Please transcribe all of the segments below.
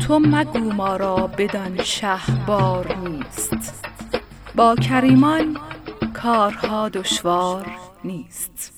تو مگو ما را بدان شهبار نیست. با کریمان کارها دشوار نیست.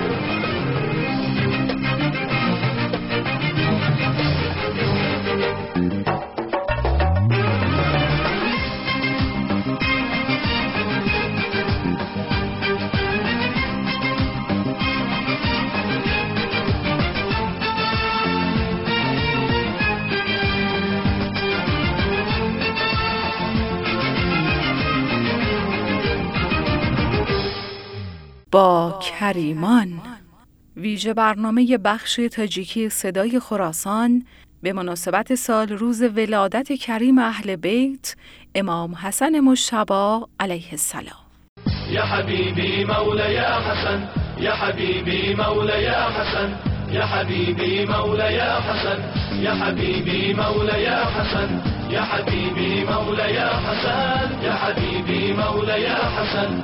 با کریمان، ویژه برنامه بخش تاجیکی صدای خراسان به مناسبت سال روز ولادت کریم اهل بیت امام حسن مجتبی علیه السلام. یا حبیبی مولا یا حسن، یا حبیبی مولا یا حسن، یا حبیبی مولا یا حسن، یا حبیبی مولا یا حسن، یا حبیبی مولا یا حسن، یا حبیبی مولا یا حسن.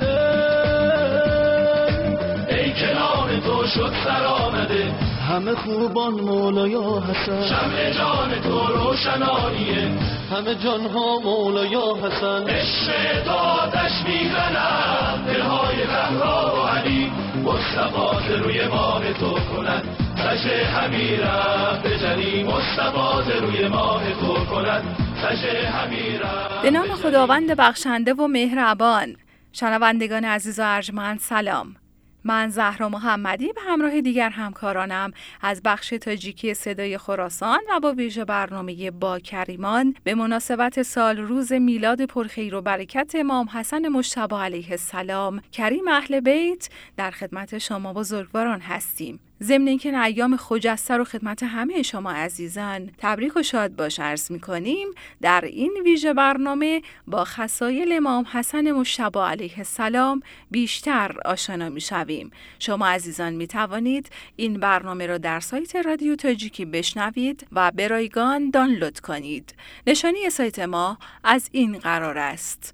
ای که نام تو شد سر آمده همه خوبان مولا یا حسن، شمع جان تو روشناییه همه جانها مولا یا حسن. عشق تو آتش میزند دلهای زهرا و علی، مصطفی روی ماه تو کند سجده همیرم به جلی، مصطفی روی ماه تو کند سجده همیرم. به نام خداوند بخشنده و مهربان. شنوندگان عزیز و ارجمند سلام. من زهرا محمدی به همراه دیگر همکارانم از بخش تاجیکی صدای خراسان و با ویژه برنامه با کریمان به مناسبت سال روز میلاد پرخیر و برکت امام حسن مجتبی علیه السلام کریم اهل بیت در خدمت شما بزرگواران هستیم. ضمن اینکه ایام خجسته رو خدمت همه شما عزیزان تبریک و شاد باش عرض می‌کنیم، در این ویژه برنامه با خصایل امام حسن مجتبی علیه السلام بیشتر آشنا می‌شویم. شما عزیزان می‌توانید این برنامه را در سایت رادیو تاجیکی بشنوید و به رایگان دانلود کنید. نشانی سایت ما از این قرار است: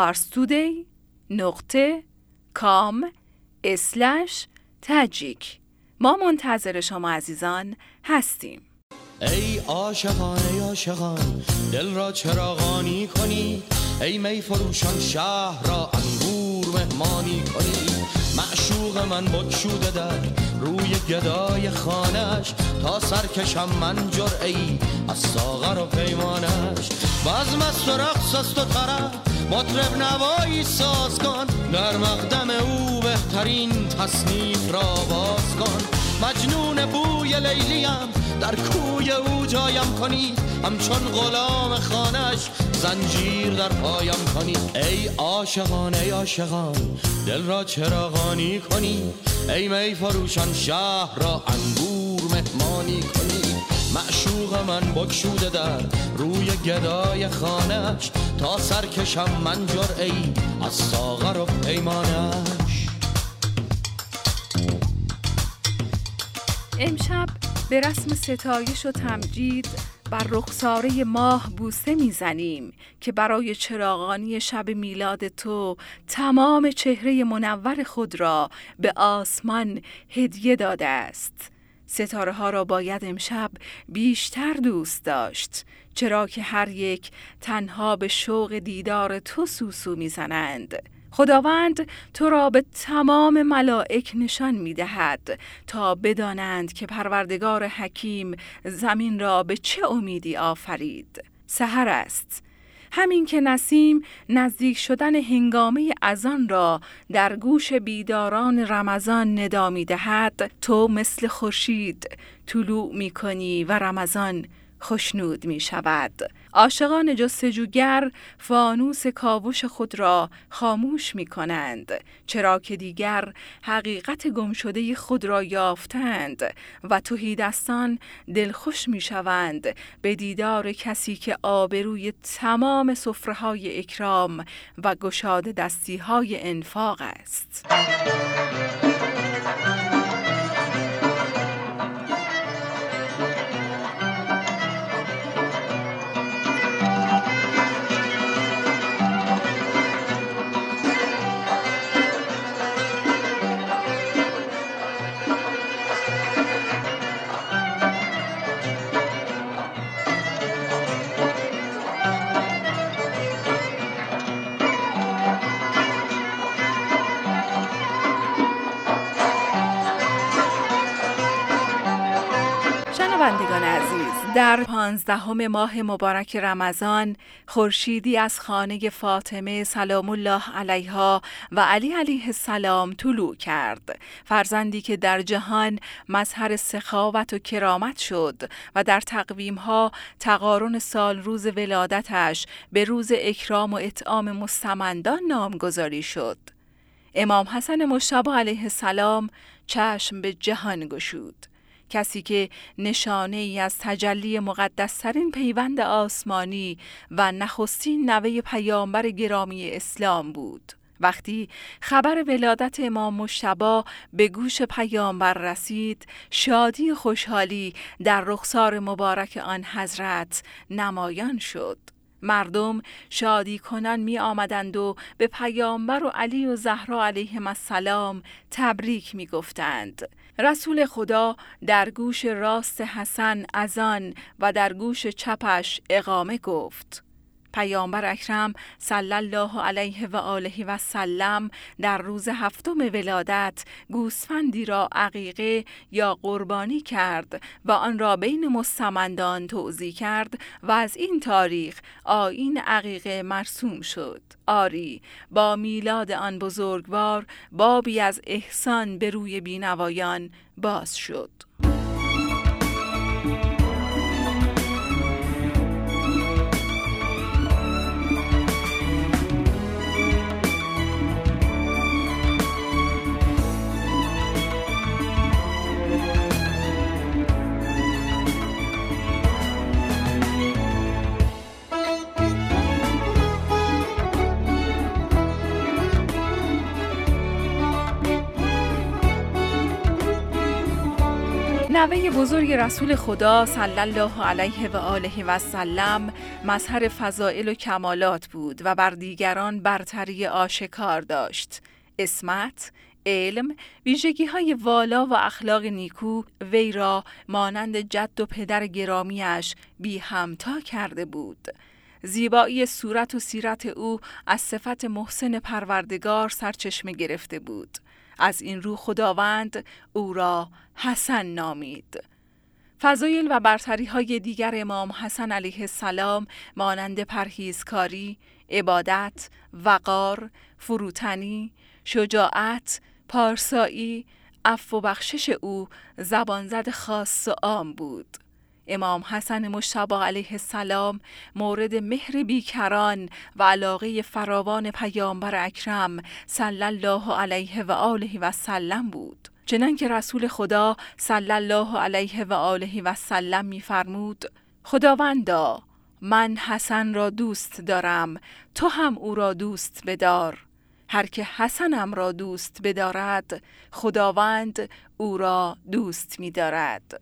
parstoday.com/tajik. ما منتظر شما عزیزان هستیم. ای عاشقان ای عاشقان دل را چراغانی کنی، ای می فروشان شهر را انگور مهمانی کنی. معشوق من بگشوده در روی گدای خانش، تا سرکشم من جرعه‌ای از ساغر و پیمانش. بزم است و رقص است و طرب مطرب نوایی ساز کن، در مقدم او بهترین تصنیف را باز کن. مجنون بوی لیلیم در کوی او جایم کنید، همچون غلام خانش زنجیر در پایم کنید. ای عاشقان ای عاشقان دل را چراغانی کنید، ای می فروشان شهر را انگور مهمانی کنید. معشوق من بگشوده در روی گدای خانش، تا سرکشم من جرعه‌ای از ساغر و پیمانش. امشب به رسم ستایش و تمجید بر رخساره ماه بوسه میزنیم که برای چراغانی شب میلاد تو تمام چهره منور خود را به آسمان هدیه داده است. ستاره ها را باید امشب بیشتر دوست داشت، چرا که هر یک تنها به شوق دیدار تو سوسو میزنند. خداوند تو را به تمام ملائک نشان می‌دهد تا بدانند که پروردگار حکیم زمین را به چه امیدی آفرید. سحر است، همین که نسیم نزدیک شدن هنگامه اذان را در گوش بیداران رمضان ندا می‌دهد، تو مثل خورشید طلوع می‌کنی و رمضان خوشنود می شود. عاشقان جستجوگر فانوس کاوش خود را خاموش می کنند، چرا که دیگر حقیقت گمشده خود را یافتند و تهیدستان دلخوش می شوند به دیدار کسی که آبروی تمام سفره‌های اکرام و گشاده دستی‌های انفاق است. در 15 ماه مبارک رمضان خورشیدی از خانه فاطمه سلام الله علیها و علی علیه السلام طلوع کرد، فرزندی که در جهان مظهر سخاوت و کرامت شد و در تقویم‌ها تقارن سال روز ولادتش به روز اکرام و اطعام مستمندان نامگذاری شد. امام حسن مجتبی علیه السلام چشم به جهان گشود، کسی که نشانه ای از تجلی مقدسترین پیوند آسمانی و نخستین نوه پیامبر گرامی اسلام بود. وقتی خبر ولادت امام مجتبی به گوش پیامبر رسید، شادی و خوشحالی در رخسار مبارک آن حضرت نمایان شد. مردم شادی کنان می آمدند و به پیامبر و علی و زهرا علیهم السلام تبریک می گفتند. رسول خدا در گوش راست حسن اذان و در گوش چپش اقامه گفت. پیامبر اکرم صلی الله علیه و آله و سلم در روز 7 ولادت گوسفندی را عقیقه یا قربانی کرد و آن را بین مستمندان توزیع کرد و از این تاریخ آیین عقیقه مرسوم شد. آری، با میلاد آن بزرگوار بابی از احسان به روی بینوایان باز شد. نوه بزرگ رسول خدا صلی الله علیه و آله و سلم مظهر فضائل و کمالات بود و بر دیگران برتری آشکار داشت. عصمت، علم، ویژگی‌های والا و اخلاق نیکو وی را مانند جد و پدر گرامیش بی همتا کرده بود. زیبایی صورت و سیرت او از صفت محسن پروردگار سرچشمه گرفته بود. از این رو خداوند او را حسن نامید. فضایل و برتری‌های دیگر امام حسن علیه السلام مانند پرهیزکاری، عبادت، وقار، فروتنی، شجاعت، پارسایی، عفو و بخشش او زبانزد خاص و عام بود. امام حسن مجتبی علیه السلام مورد مهر بیکران و علاقه فراوان پیامبر اکرم صلی الله علیه و آله و سلم بود. چنانکه رسول خدا صلی الله علیه و آله و سلم می‌فرمود: خداوندا، من حسن را دوست دارم، تو هم او را دوست بدار. هر که حسنم را دوست بدارد، خداوند او را دوست می‌دارد.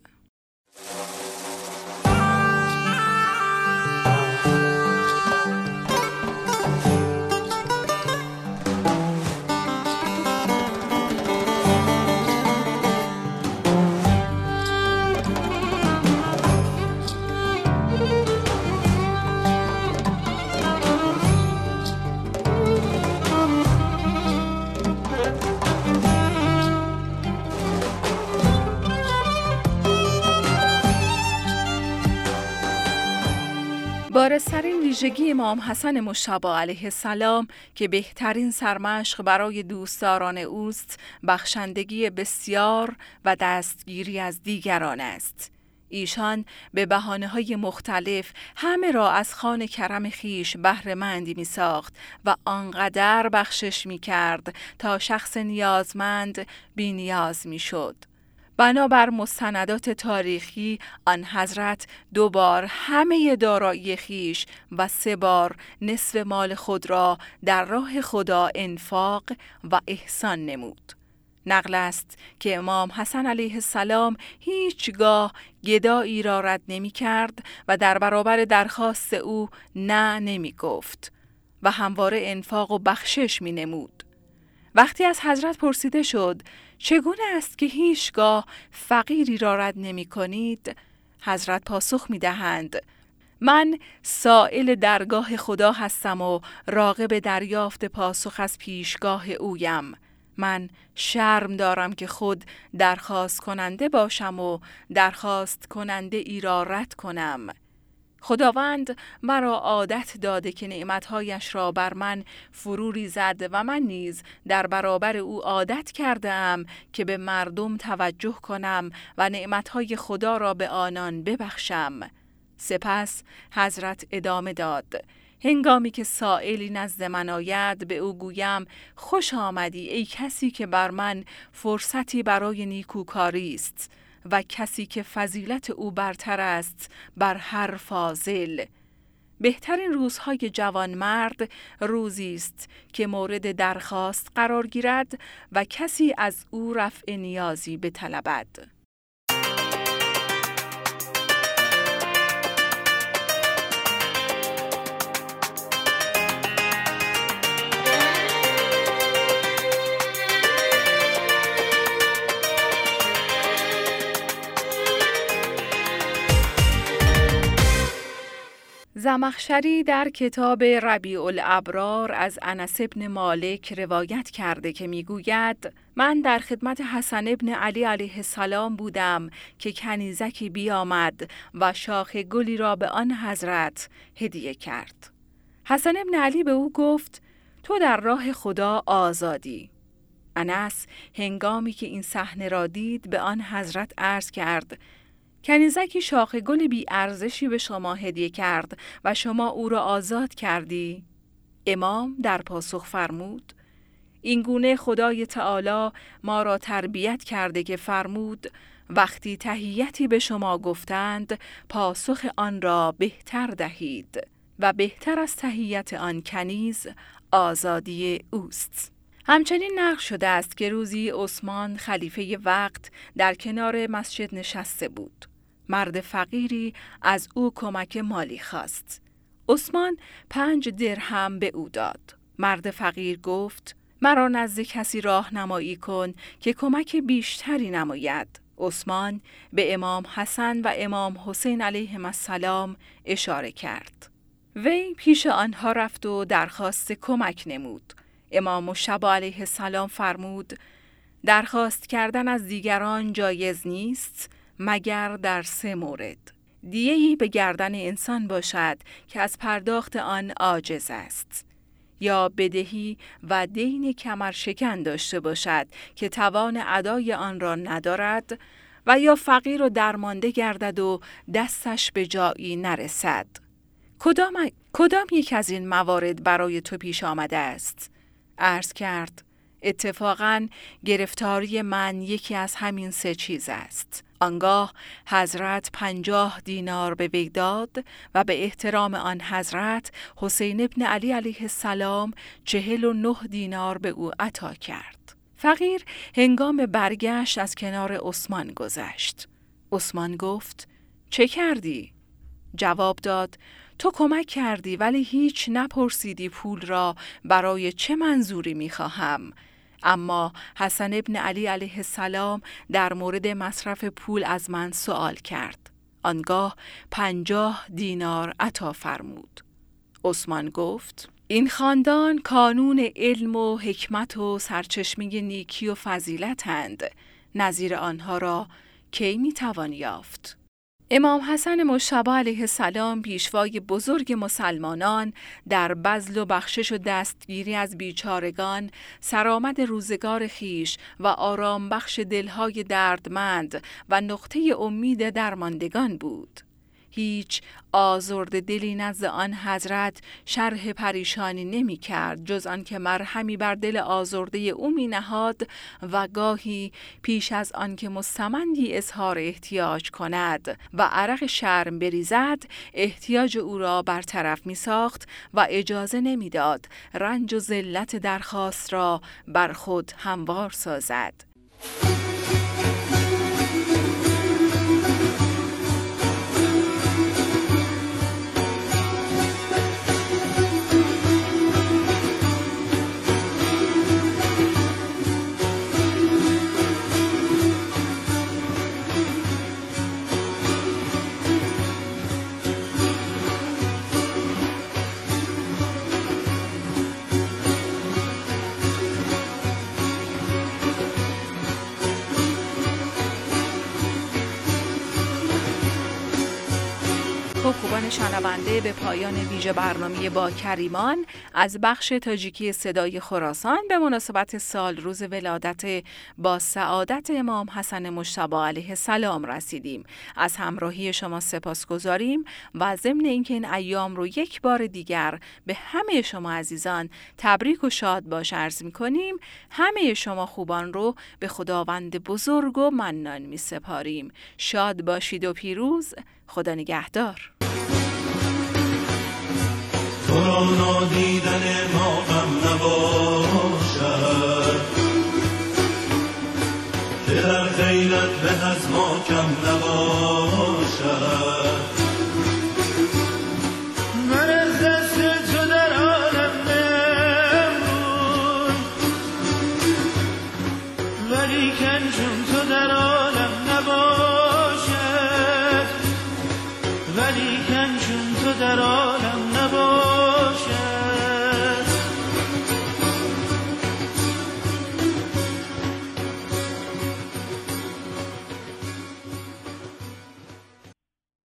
بارزترین ویژگی امام حسن مجتبی علیه السلام که بهترین سرمشق برای دوستداران اوست، بخشندگی بسیار و دستگیری از دیگران است. ایشان به بهانه‌های مختلف همه را از خوان کرم خیش بهره‌مندی می‌ساخت و آنقدر بخشش می‌کرد تا شخص نیازمند بی‌نیاز می‌شد. بنابر مستندات تاریخی آن حضرت 2 بار همه دارایی خیش و 3 بار نصف مال خود را در راه خدا انفاق و احسان نمود. نقل است که امام حسن علیه السلام هیچگاه گدایی را رد نمی کرد و در برابر درخواست او نه نمی گفت و همواره انفاق و بخشش می نمود. وقتی از حضرت پرسیده شد چگونه است که هیچگاه فقیری را رد نمی کنید؟ حضرت پاسخ می دهند: من سائل درگاه خدا هستم و راغب دریافت پاسخ از پیشگاه اویم. من شرم دارم که خود درخواست کننده باشم و درخواست کننده ای را رد کنم. خداوند مرا عادت داده که نعمتهایش را بر من فرو ریزد و من نیز در برابر او عادت کردم که به مردم توجه کنم و نعمتهای خدا را به آنان ببخشم. سپس حضرت ادامه داد: هنگامی که سائلی نزد من آید به او گویم خوش آمدی ای کسی که بر من فرصتی برای نیکوکاری است و کسی که فضیلت او برتر است بر هر فاضل. بهترین روزهای جوانمرد روزی است که مورد درخواست قرار گیرد و کسی از او رفع نیازی بطلبد. زمخشری در کتاب ربیع الابرار از انس بن مالک روایت کرده که میگوید من در خدمت حسن بن علی علیه السلام بودم که کنیزکی بیامد و شاخ گلی را به آن حضرت هدیه کرد. حسن بن علی به او گفت تو در راه خدا آزادی. انس هنگامی که این صحنه را دید به آن حضرت عرض کرد کنیزکی شاخ گل بی ارزشی به شما هدیه کرد و شما او را آزاد کردی؟ امام در پاسخ فرمود این گونه خدای تعالی ما را تربیت کرده که فرمود وقتی تحیتی به شما گفتند پاسخ آن را بهتر دهید و بهتر از تحیت آن کنیز آزادی اوست. همچنین نقل شده است که روزی عثمان خلیفه وقت در کنار مسجد نشسته بود. مرد فقیری از او کمک مالی خواست. عثمان 5 درهم به او داد. مرد فقیر گفت مرا نزد کسی راهنمایی کن که کمک بیشتری نماید. عثمان به امام حسن و امام حسین علیهم السلام اشاره کرد. وی پیش آنها رفت و درخواست کمک نمود. امام مجتبی علیه السلام فرمود درخواست کردن از دیگران جایز نیست مگر در 3 مورد. دیه‌ای به گردن انسان باشد که از پرداخت آن عاجز است، یا بدهی و دین کمرشکن داشته باشد که توان ادای آن را ندارد، و یا فقیر و درمانده گردد و دستش به جایی نرسد. کدام یک از این موارد برای تو پیش آمده است؟ عرض کرد اتفاقاً گرفتاری من یکی از همین 3 چیز است. آنگاه حضرت 50 دینار به وی داد و به احترام آن حضرت حسین ابن علی علیه السلام 49 دینار به او عطا کرد. فقیر هنگام برگشت از کنار عثمان گذشت. عثمان گفت چه کردی؟ جواب داد تو کمک کردی ولی هیچ نپرسیدی پول را برای چه منظوری می‌خواهم. اما حسن ابن علی علیه السلام در مورد مصرف پول از من سوال کرد. آنگاه 50 دینار عطا فرمود. عثمان گفت این خاندان کانون علم و حکمت و سرچشمه نیکی و فضیلتند. نظیر آنها را کی میتوان یافت؟ امام حسن مجتبی علیه السلام پیشوای بزرگ مسلمانان در بذل و بخشش و دستگیری از بیچارگان، سرآمد روزگار خیش و آرام بخش دلهای دردمند و نقطه امید درماندگان بود. هیچ آزرده دلی نزد آن حضرت شرح پریشانی نمی کرد جز آن که مرهمی بر دل آزرده او می نهاد و گاهی پیش از آن که مستمندی اظهار احتیاج کند و عرق شرم بریزد احتیاج او را برطرف می ساخت و اجازه نمی داد رنج و ذلت درخواست را بر خود هموار سازد. شنونده به پایان ویژه برنامه با کریمان از بخش تاجیکی صدای خراسان به مناسبت سال روز ولادت با سعادت امام حسن مجتبی علیه السلام رسیدیم. از همراهی شما سپاسگزاریم و ضمن اینکه این ایام رو یک بار دیگر به همه شما عزیزان تبریک و شاد باش عرض می‌کنیم. همه شما خوبان رو به خداوند بزرگ و منان می‌سپاریم. شاد باشید و پیروز. خدا نگهدار. تو را نادیدن ما غم نباشد، که در غیرت به از ما کم نباشد. من از دست تو در عالم نمون، ولیکن چون تو در عالم نباشد.